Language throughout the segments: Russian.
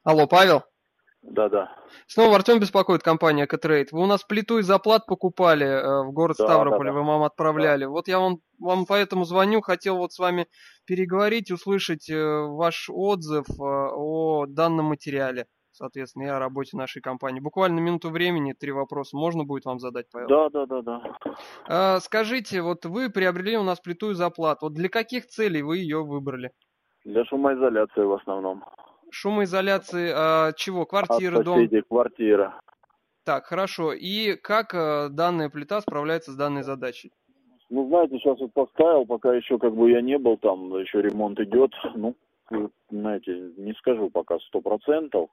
Алло, Павел? Да. Снова Артем беспокоит, компания Экотрейд. Вы у нас плиту из заплат покупали в город Ставрополь, вы нам отправляли. Да. Вот я вам поэтому звоню, хотел вот с вами переговорить, услышать ваш отзыв о данном материале, соответственно, и о работе нашей компании. Буквально минуту времени, 3 вопроса можно будет вам задать, Павел? Да. Скажите, вот вы приобрели у нас плиту из заплат. Вот для каких целей вы ее выбрали? Для шумоизоляции в основном. Шумоизоляции чего? Квартиры, от соседей, дом? квартира. Так, хорошо. И как данная плита справляется с данной задачей? Ну, знаете, сейчас вот поставил, пока еще как бы я не был там, еще ремонт идет. Ну, знаете, не скажу пока 100%.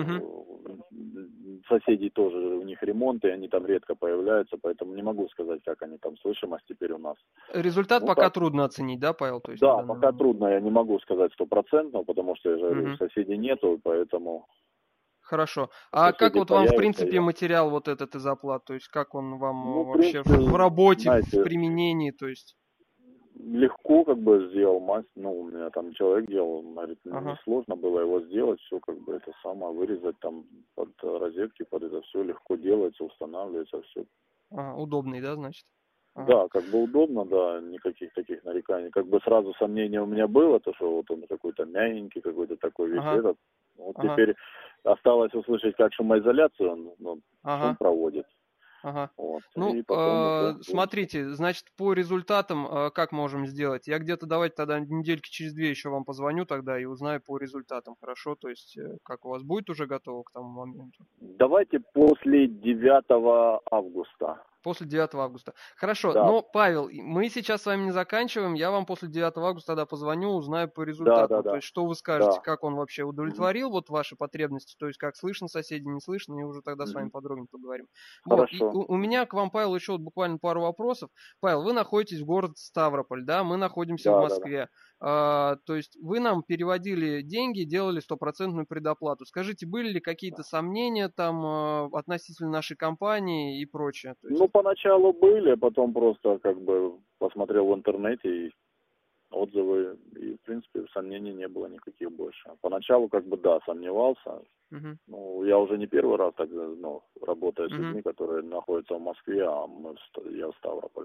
Соседей тоже, у них ремонт, и они там редко появляются, поэтому не могу сказать, как они там, слышимость теперь у нас. Результат пока трудно оценить, да, Павел? То есть да, пока трудно, я не могу сказать 100%, потому что, я же говорю, соседей нету, поэтому... Хорошо. А как вот вам, в принципе, материал вот этот из оплат? То есть как он вам вообще в работе, знаете, в применении, то есть? Легко как бы сделал, у меня там человек делал, говорит, несложно было его сделать, все как бы это самое, вырезать там под розетки, под это все легко делается, устанавливается, все. Удобный, да, значит? Да, как бы удобно, да, никаких таких нареканий. Как бы сразу сомнение у меня было, то что вот он какой-то мягенький, какой-то такой весь этот. Вот теперь осталось услышать, как шумоизоляцию он шум проводит. Вот. Ну, и потом смотрите, значит, по результатам как можем сделать? Я где-то давайте тогда недельки через 2 еще вам позвоню тогда и узнаю по результатам, хорошо? То есть, как у вас будет уже готово к тому моменту? Давайте после 9 августа. После 9 августа. Хорошо, да. Но, Павел, мы сейчас с вами не заканчиваем, я вам после 9 августа тогда позвоню, узнаю по результату. То есть, что вы скажете, как он вообще удовлетворил вот ваши потребности, то есть, как слышно соседи, не слышно, и уже тогда с вами подробнее поговорим. Вот, и у меня к вам, Павел, еще вот буквально пару вопросов. Павел, вы находитесь в городе Ставрополь, да, мы находимся в Москве. То есть, вы нам переводили деньги, делали 100% предоплату. Скажите, были ли какие-то сомнения там относительно нашей компании и прочее? То есть... Ну, поначалу были, потом просто как бы посмотрел в интернете и отзывы, и, в принципе, сомнений не было никаких больше. Поначалу, как бы, да, сомневался. Ну, я уже не первый раз так, работаю с людьми, которые находятся в Москве, а я в Ставрополе.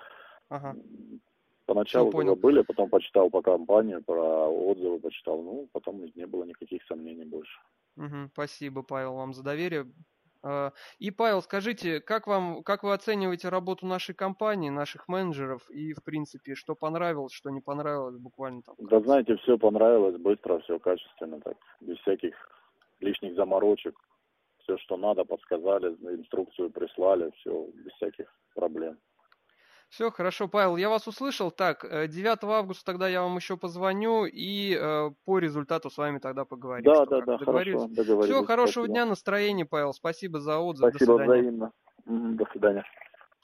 Поначалу были, потом почитал по компании, про отзывы почитал, потом не было никаких сомнений больше. Спасибо, Павел, вам за доверие. И, Павел, скажите, как вы оцениваете работу нашей компании, наших менеджеров и, в принципе, что понравилось, что не понравилось буквально там? Да, знаете, все понравилось, быстро, все качественно, так, без всяких лишних заморочек. Все, что надо, подсказали, инструкцию прислали, все, без всяких проблем. Все, хорошо, Павел, я вас услышал. Так, 9 августа тогда я вам еще позвоню и по результату с вами тогда поговорим. Да, хорошо, договорились. Все, хорошего дня, настроения, Павел. Спасибо за отзыв. Спасибо, взаимно. До свидания.